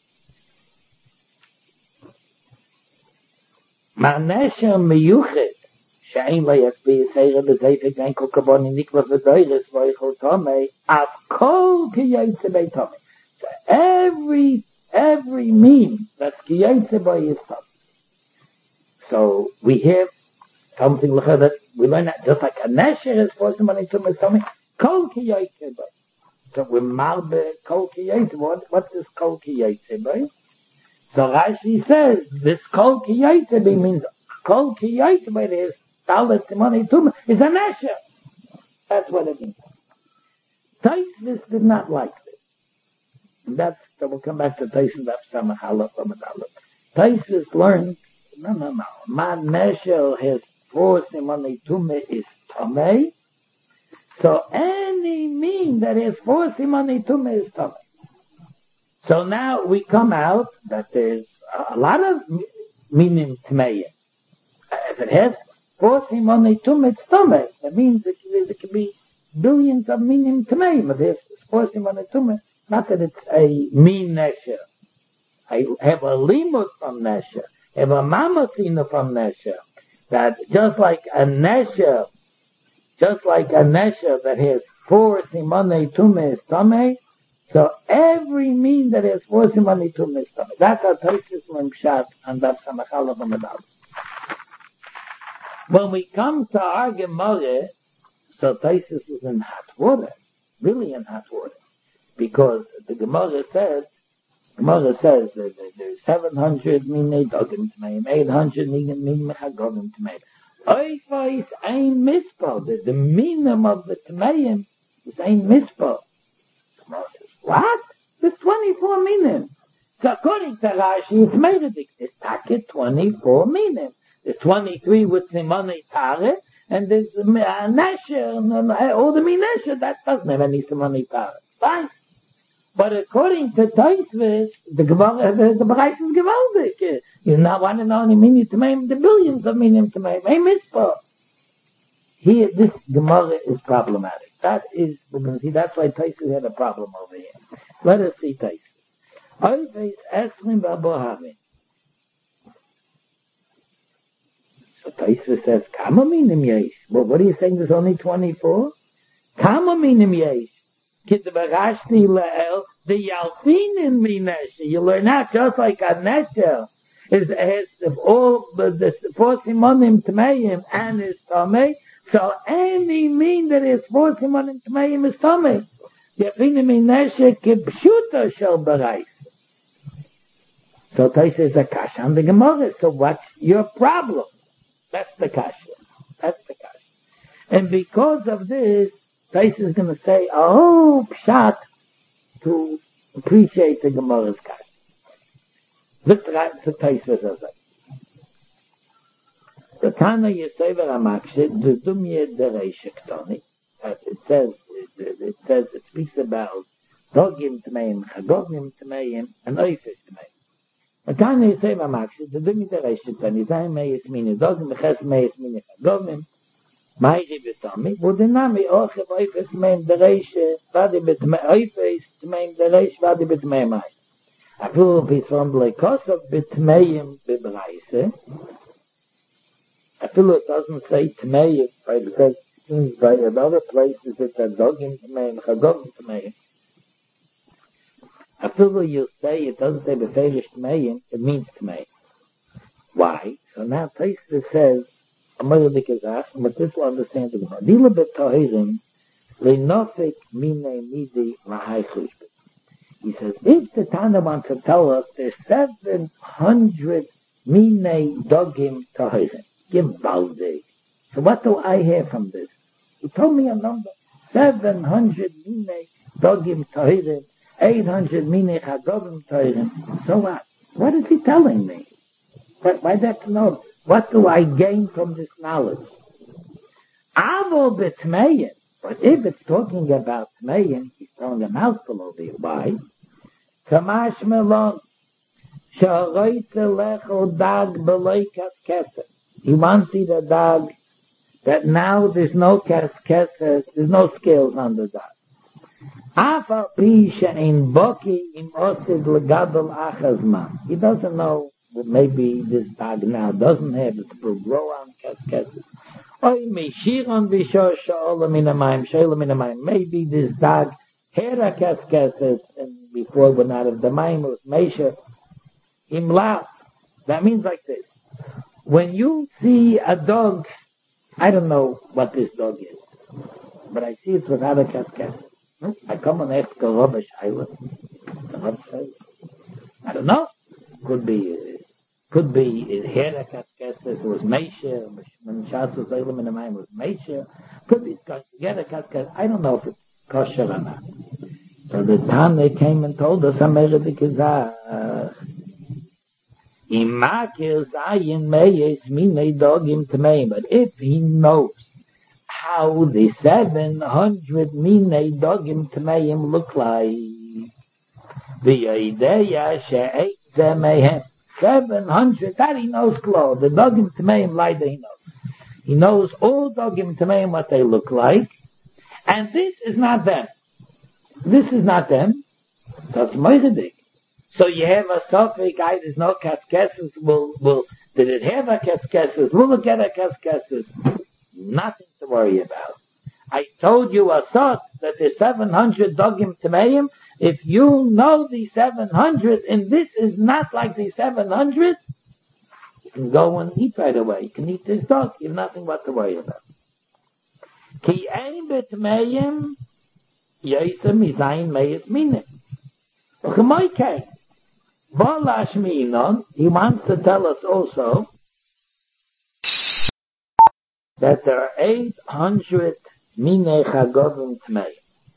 Ma'nesha meyuchet, she'ein le'yakbi yisayra b'zayfik ein kol kaboni nikva v'doyres v'yichol tomei, av kol kiyaytze b'y tomei. So every, every meme that's kiyaytze b'y is tomei. So we have something like that. We learn that just like a Nesher is for somebody to make something. Kol Kiyayte Bay. So we marbe Kol Kiyayte. What, what does Kol Kiyayte Bay? So Rashi says, this Kol Kiyayte Bay means Kol Kiyayte Bay is Talet Simoni Tum is a Nesher. That's what it means. Tosfos did not like this. And that's, so we'll come back to Tosfos of Samach Aleph Amud Aleph. Tosfos learned, no, no, no. Ma Nesher has four simoni tume is tamei. So any mean that has four simoni tume is tamei. So now we come out that there's a lot of minim tmei. If it has four simoni tume, it's tamei. That means that there can be billions of minim tmei. But there's four simonei tumah. Not that it's a mean nesher. I have a limud from nesher. I have a mamasina from nesher. That just like a nesher, just like a nesher that has four simonei tumah is tameh, so every mean that has four simonei tumah is tameh. That's our Tosfos Memshat and that's a Machalach Medal. When we come to our Gemara, so Tosfos is in hot water, really in hot water, because the Gemara says, Gemara says that there's seven hundred minei dogim tmeim, eight hundred minei chagogim tmeim. Oifais ein mispah. The, the minimum of the tmeim is ein mispah. Gemara says, what? There's twenty-four minim. So according to Rashi, it's Meredith. It's Taka twenty-four minim. There's twenty-three with Simonei Tare, and there's a Nesher, and all the Minesher, that doesn't have any Simonei Tare. Fine. But according to Tosfos, the Gemara, the, the Bereich is gewaltig. You now want to know any minim tmeim, the billions of minim tmeim. Hey, mitzvah. Here, this Gemara is problematic. That is, we're going to see, that's why Tosfos had a problem over here. Let us see Tosfos. Oifes esrim b'abohavim. So Tosfos says, Kama minim yesh. Well, what are you saying? There's only twenty-four? Kama minim yesh. Kitvarashni leel the yalfinim minesha. You learn out just like a nesha is has all the, the four simonim tmeim and is tamei. So any mean that is four simonim tmeim is tamei. Yalfinim minesha kipshuta shel barais. So Tosfos says a kasha on the Gemara. So what's your problem? That's the kasha. That's the kasha. And because of this, Tosfos is going to say a whole pshat to appreciate the Gemara's kasha. Look at the Tosfos as that. The Tana Yesever Amakshe, the Dumye Dereisha Ktoni, it says, it, it says, it speaks about Dogim Tmeim, Chagogim Tmeim, and Oifes Tmeim. The Tana Yesever Amakshe, the Dumye Dereisha Ktoni, Zayin Meyes Mini Dogim, Beches Meyes Mini Chagogim, Ma'iri B'Tami, Budinami Oche Oifes Tmeim Dereisha, Vadi B'Tmeim, Oifes Tmeim Dereisha, Vadi B'Tmeim Ma'iri. Afilu B'Tmeim B'Leikosov B'Tmeim B'Braise. Afilu it doesn't say Tmeim, but it says, seems by other places it's a Dogim Tmeim, Chagogim Tmeim. Afilu you say, it doesn't say B'Feirish Tmeim, it means Tmeim. Why? So now Tosfos says, Amoyedik is asked, but this will understand the Gemara. Dila b'tohirim, le'nofik minei midi lahai chushbet. He says, if the Tana wants to tell us there's seven hundred minei dogim tohirim, givaldi. So what do I hear from this? He told me a number, seven hundred minei dogim tohirim, eight hundred minei chagogim tohirim. So what? What is he telling me? Why, why that to know? What do I gain from this knowledge? Avo b'tmeim. But if it's talking about tmeim, he's throwing a mouthful over here. Why? Kamash melon. Sha'roite lecho dag b'loikas kesef. He wants you the dag that now there's no kesef, there's no scales on the dag. Afal pi she'in boki im osid legadol achazman. He doesn't know. Maybe this dog now doesn't have it to grow on cascades. Maybe this dog had a cascades and before went out of the mine was Mesha. Imla. That means like this. When you see a dog, I don't know what this dog is, but I see it without a cascade. I come and ask a rubbish island. I don't know. Could be. Uh, Could be Hera Kaskesses was Meisha, when Shasu Zaylim in the mind was Meisha. Could be Hera Kaskesses. I don't know if it's kosher or not. So the time they came and told us, America Kizah, Imakir Zayin Meyes Mine Dogim Tmei. But if he knows how the seven hundred Mine Dogim Tmeim look like, the idea She'et Zemehem. Seven hundred, that he knows clothes. The dogim tmeim laida he knows. He knows all dogim tmeim what they look like, and this is not them. This is not them. That's moichedik. So you have a suffix, I there's no kaskesses, will, will, did it have a kaskesses? Will it get a kaskesses? Nothing to worry about. I told you a thought that the seven hundred dogim tameim, if you know the seven hundred, and this is not like the seven hundred, you can go and eat right away. You can eat this dog. You have nothing what to worry about. Ki ein betmeim, yesem izayin meyes minim. Okay. He wants to tell us also that there are eight hundred Mine Chagovim Tmei.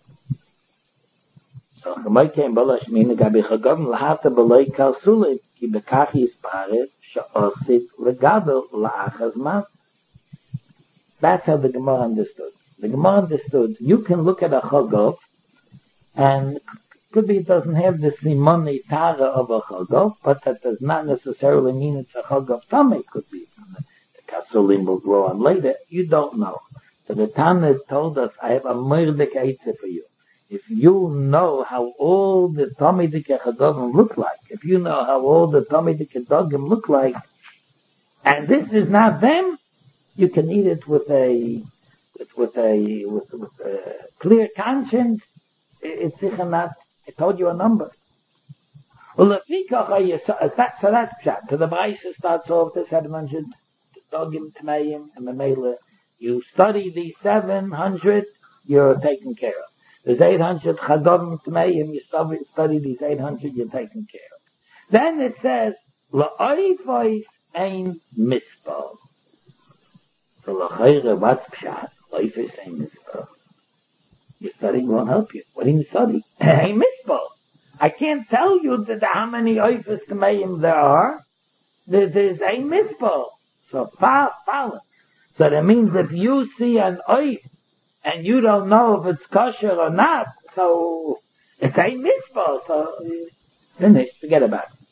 So, Chamoyke Balash Mine Gabi Chagovim Lahata Baloi Kalsulit Ki Bekachi Isparet Sha'osit Legadol La'achaz Mas. That's how the Gemara understood. The Gemara understood, you can look at a Chagov, and could be it doesn't have the Simone Tara of a Chagov, but that does not necessarily mean it's a Chagov Tamei. It could be the Kasulim will grow on later. You don't know. So the Tana told us, I have a Murdik Eitzah for you. If you know how all the Talmidik Chagavim look like, if you know how all the Talmidik Dogim look like, and this is not them, you can eat it with a with, with a with, with a clear conscience. It's sicher not. I told you a number. Well, if that, so that's pshat. So the Braisa starts off the seven hundred Dogim Tmeim and the Mele. You study the seven hundred, you're taken care of. There's eight hundred Chagavim Tmeim, you study, study these eight hundred, you're taken care of. Then it says, La'oivois ein mispal. So l'chayre, what's pshat? La'oivois ein mispal. Your studying won't help you. What do you study? Ein mispal. I can't tell you that how many oifos Tmeim there are. There, there's ein mispal. So follow. So that means if you see an oif and you don't know if it's kosher or not, so it's a mitzvah. So finished. Forget about it.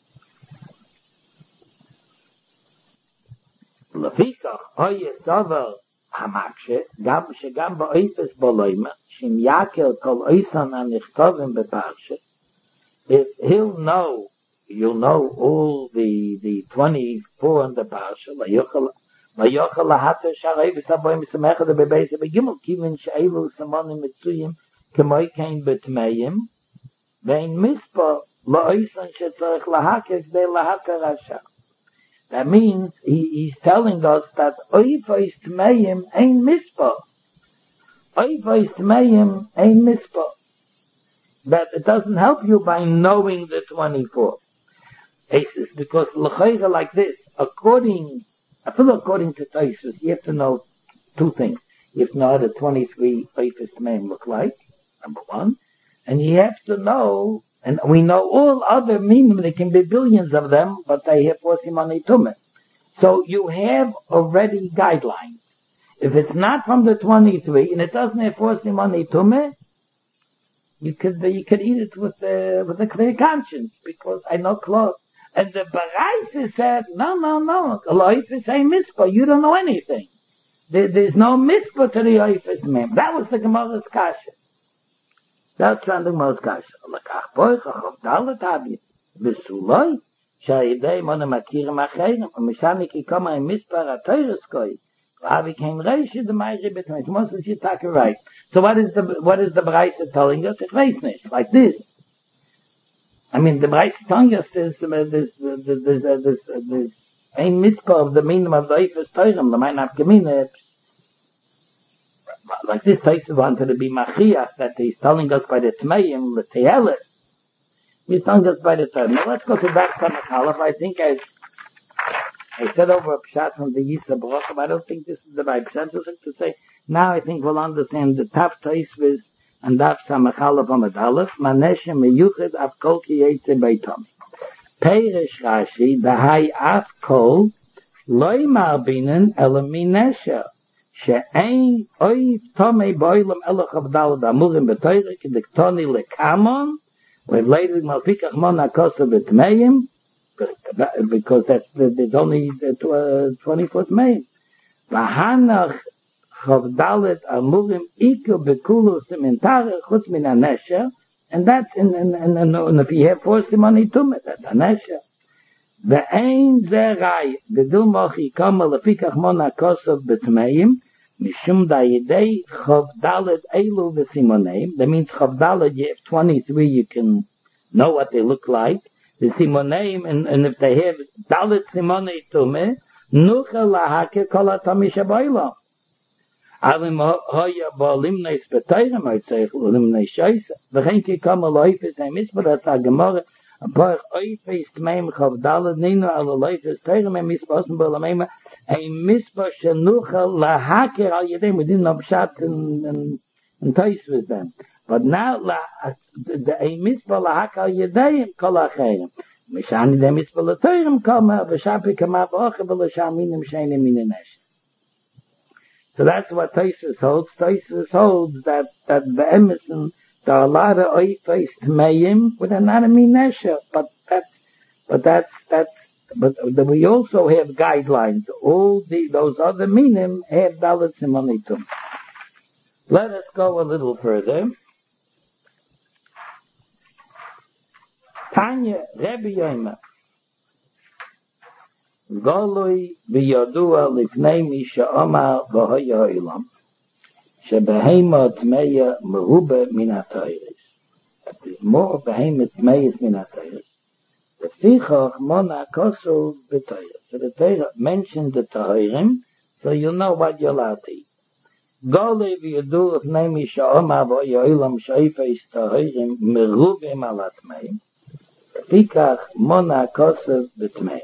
Lefikach oye sover hamakshe gam shegam ba'oifes b'loima shim yakel kol oisan anichtovim beparshe. If he'll know, you'll know all the the twenty-four in the parsha. Layochel layochel lahater sharei v'saboim v'samecha de bebeise begimel kivin she'elu samonim mitzuyim k'moi kein betmeim vein mispa la'oisan shetzorech lahakes de lahater rasha. That means he, he's telling us that oifos tmeim ein mispa. Oifos tmeim ein mispa. That it doesn't help you by knowing the twenty-four. Aces, because l'chayra like this, according, I feel according to Taisus, you have to know two things. You have to know how the twenty-three oifos tmeim look like, number one, and you have to know. And we know all other minim, there can be billions of them, but they have four simanei tumah. So you have already guidelines. If it's not from the twenty-three, and it doesn't have four simanei tumah, you could you could eat it with a, with a clear conscience, because I know clothes. And the Baraisa said, no, no, no, Oifos ain't mitzvah, you don't know anything. There, there's no mitzvah to the Oifos mem. That was the Gemara's kasha. That's on the Gemara's kasha. L'kach boi chachov dalet habi v'suloi sha'idei mona makirim acherim u'mishani ki kama im mispar ha'toyres koi v'havi kein reishi d'mayri b'tmei. Moses, you talk right. So what is the what is the Braisa telling us? Ich weiß nicht. Like this. I mean, the Braisa telling us this this this this this this ein mitzvah of the meaning of the Oifos Toirem, the might not gemine. Like this, Taisus wanted to be Machiach, that he's telling us by the Tmeim, the Tehelis. He's telling us by the Tmeim. Now let's go to that Samach Aleph. I think I I said over a pshat from the Yisa Baruch, but I don't think this is the right pshat. Just to say, now I think we'll understand the Taf Taisus and Daf Samach Aleph Amud Aleph. Maneshe meyuched af kol ki yetze beitom. Peirish Rashi, dahai af kol, loy marbinen elamin nesher. שאין אויב תומי באוילם אלך הבדל דאמורים בתוירה כדקטוני לקמון ולאידך מלפיקח מונה כוסה בתמיים because that's, there's only twenty-four תמיים והנך חבדלת אמורים איקו בכולו סמנטרי חוץ מן הנשר And that's in, in, in, in, in if you have four simoni tumah, that's a nesha. Ve'ein ze rai, gedul mochi kama lefikach mona kosov betmeim, mishum da yidei chav dalet elu v'simoneim. That means chav dalet, you have twenty-three, you can know what they look like. The simoneim, and, and if they have dalet simoni tumah, nucha lahake kol hatamish habaylam. Alim hoya ba'limneis b'teirem, I'd say, limneis shaisa. V'chein ki kama loifes a mitzvah, that's a gemara, a parach oifes tmeim chav dalet ninu ala loifes teirem, a mitzvah osim b'olameim, a mitzvah shenucha lahaker al yedem. We didn't have pshat and, and, and tois with them. But now, la, the, a mitzvah lahaker al yedem kol acherem. Mishani de mitzvah l'teirem kama, v'shapi kama v'oche v'l'shaminim sheinem minenesh. So that's what Tosfos holds. Tosfos holds that that the Emerson, there are a lot of oifes tmeim with another minesha, but that's but that's that's but we also have guidelines. All the those other minim have dalet simonitum. Let us go a little further. Tanya Rebbe Yomer. Goloi biyadua lifnei mi she'omar v'hoya ha'olam shebehema tmeya meruba min ha'tayris. That is more behema tmeyas min ha'tayris. Lefichach mona kosu b'tayris. So the Torah mentioned the Tahirim, so you know what you're allowed to eat. Goloi biyadua lifnei mi she'omar v'hoya ha'olam she'ifes Tahirim merubim ala tmeyim. Lefichach mona kosu b'tmeyim.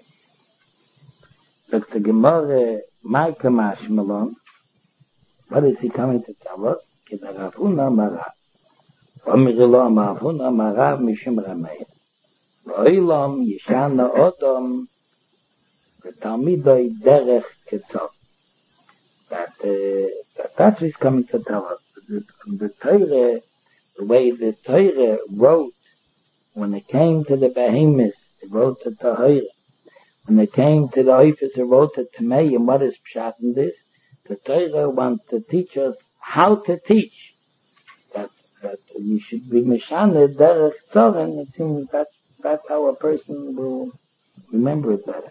Sagt the Gemara, Maika Mashmalon, what is he coming to tell us? Keda Rafuna Mara. Omirilo Marafuna Mara Mishim Rameh. Oilam Yishana Odom, Talmidoi Derech Ketzov. That, uh, that that's what he's coming to tell us. The, the Torah, the way the Torah wrote, when it came to the Behemoth, it wrote the Torah. When they came to the office and wrote it to me, and what is pshat in this? The Torah wants to teach us how to teach. That that you should be mishane derech tzoren. It seems that's that's how a person will remember it better.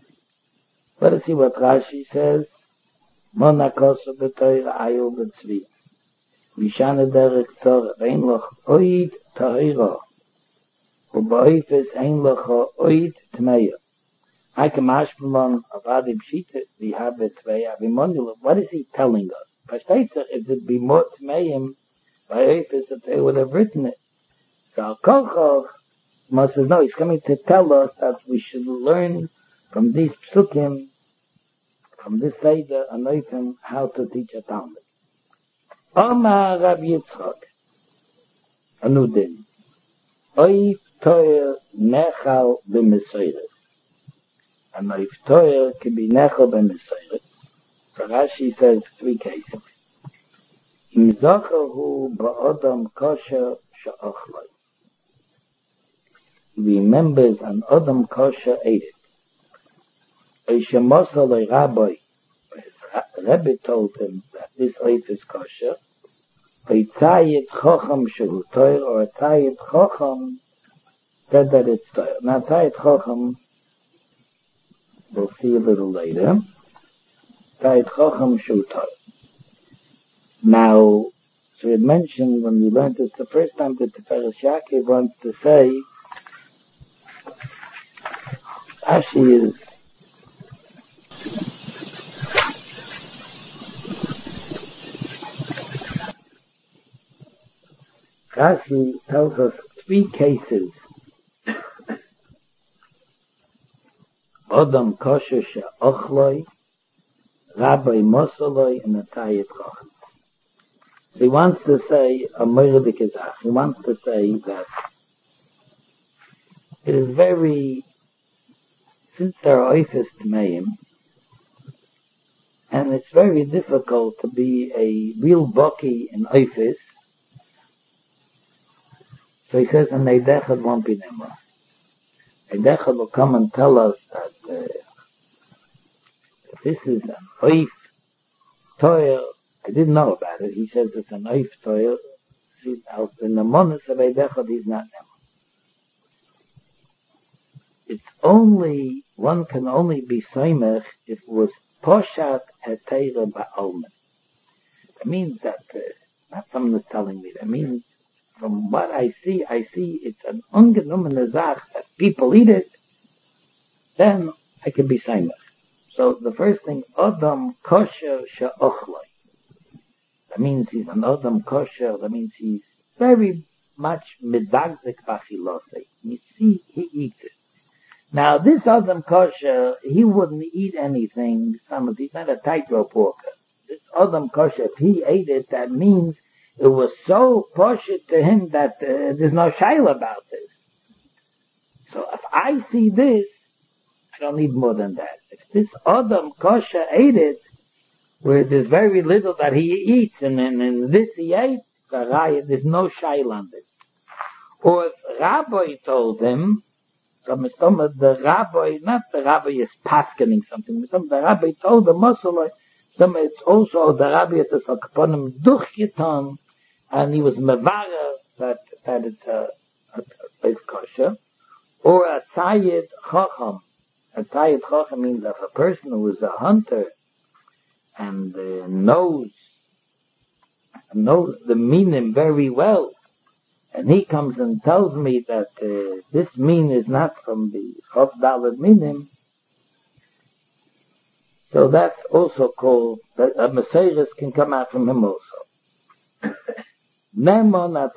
Let us see what Rashi says. Mona koso b'Torah ayu b'tzvi. Mishane derech tzoren. Ein loch oid tahira. U'ba'ofes ein loch oid tmeya. I can mashmalon of Adim Shita, we have it way, what is he telling us? Pashtaitza, if it be more Tmeim, by Eifis, that they would have written it. So Al Kolchov must know, he's coming to tell us that we should learn from these psukim, from this Seder, and Eifim, how to teach a Talmud. Omar Rab Yitzchak, Anudin, Oif Toyer Nechal B'Mesoiret. And if Torah can be nechal ben Mesoiret. So Rashi says three cases. Im zachahu ba'odam kosher she'ochloi. He remembers an odam kosher ate it. Eishemosa le rabbi. His Rebbe told him that this oif is kosher. Eitzayit chocham shehu Torah, or Eitzayit chocham said that it's Torah. Now Eitzayit chocham, we'll see a little later. Tayit Chacham Shutar. Now, so we had mentioned when we learned this the first time that the Tiferes Yaakov wants to say, Rashi is Rashi tells us three cases. Odam kosher she'ochloi, Rabbi Mosoloi, and Atayit Chacham. He wants to say a Moirdik Ezach. He wants to say that it is very, since there are oifes tmeim, and it's very difficult to be a real baki in oifes. So he says, and Eidechad won't be nimra. Eidechad will come and tell us that uh, this is an oif toil. I didn't know about it. He says it's an oif toil. he's out in the Monas of Eidechad, he's not Neman. It's only, one can only be Soimech if it was Poshat Heteira Ba'almen. That means that, uh, not someone is telling me, that means from what I see, I see it's an ungenomene Zach that people eat it, then I can be Soimech. So the first thing, Adam Kosher She'ochloi. That means he's an Adam Kosher, that means he's very much medagzik b'achilosei. You see, he eats it. Now this Adam Kosher, he wouldn't eat anything, he's not a tightrope walker. This Adam Kosher, if he ate it, that means it was so poshut to him that uh, there's no shaila about this. So if I see this, I don't need more than that. If this Adam Kosher ate it, where there's very little that he eats, and in this he ate, there's no shaila on this. Or if Rabbi told him, so the Rabbi, not the Rabbi is paskening something, the Rabbi told the Muslim, it's also the Rabbi is upon him durchgetan, and he was mevara that that it's a, a, a kosher, or a tzayid chacham. A tzayid chacham means that a person who is a hunter and uh, knows knows the meaning very well, and he comes and tells me that uh, this mean is not from the Chof Dalet Minim, so that's also called, that a Messiah can come out from him also. Now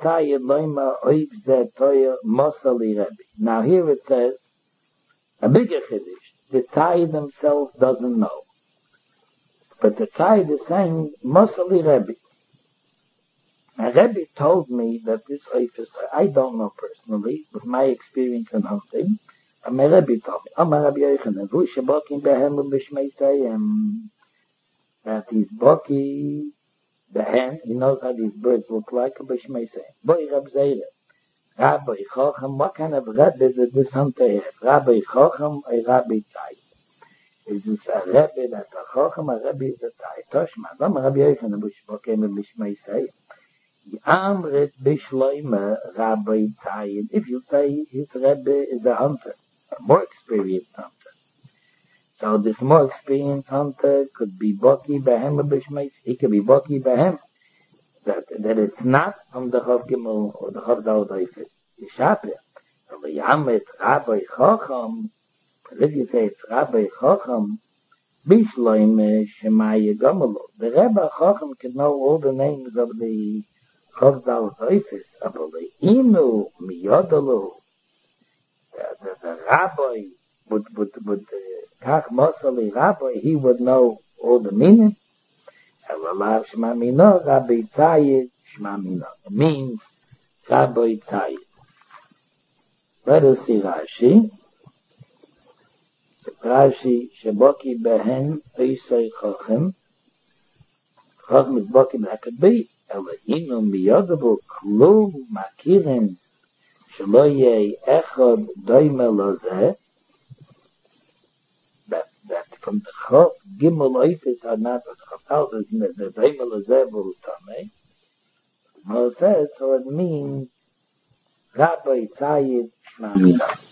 here it says, a bigger chiddush, the Tzayid himself doesn't know. But the Tzayid is saying, Mosali Rebbe. Now Rebbe told me that this office, I don't know personally, with my experience in hunting, and my Rebbe told me, Amar Rabbi Yochanan, Vu shebokim behem u'bishmei tayim, that he's boki, the hen, he knows how these birds look like, u'bishmei tayim. Boy Rab Zeire, Rabbi Chacham, what kind of Rebbe did this hunter have? Rabbi Chacham or Rabbi Tzayid? Is this a Rebbe that's a Chacham, a Rebbe is a Tzayid? Toshma, Amar Rabbi Yochanan, Vu shebokim u'bishmei tayim. Amrit Bishloime Rabbi Tzayid. If you say his Rebbe is a hunter, a more experienced hunter. So this more experienced hunter could be Boki Behem or Bishmeis. He could be Boki Behem. That, that it's not from the Chav Gimel or the Chav Dalet Eifes. Yishapir. So the Yamrit Rabbi Chacham. But if you say it's Rabbi Chacham, Bishloime Shemaya Gomelo. The Rebbe Chacham can know all the names of the Chav Dalet Eifes, aber le'inu miyodalu, the the rabbi would would would kach mosali rabbi, he would know all the meaning. Elalav shma mino, Rabbi Tzayid shma mino. It means Rabbi Tzayid. Let us see Rashi. Rashi sheboki behen oisei chochem. Chochem is boki, that could be. Elohinu miyodabu klum makirim shelo yeh echad doime lozeh, that that from the Chav Gimel Eifes are not the Chav Dalet, the doime lozeh v'utamei. Well, it says, so it means Rabbi Tzayid Shma Mina.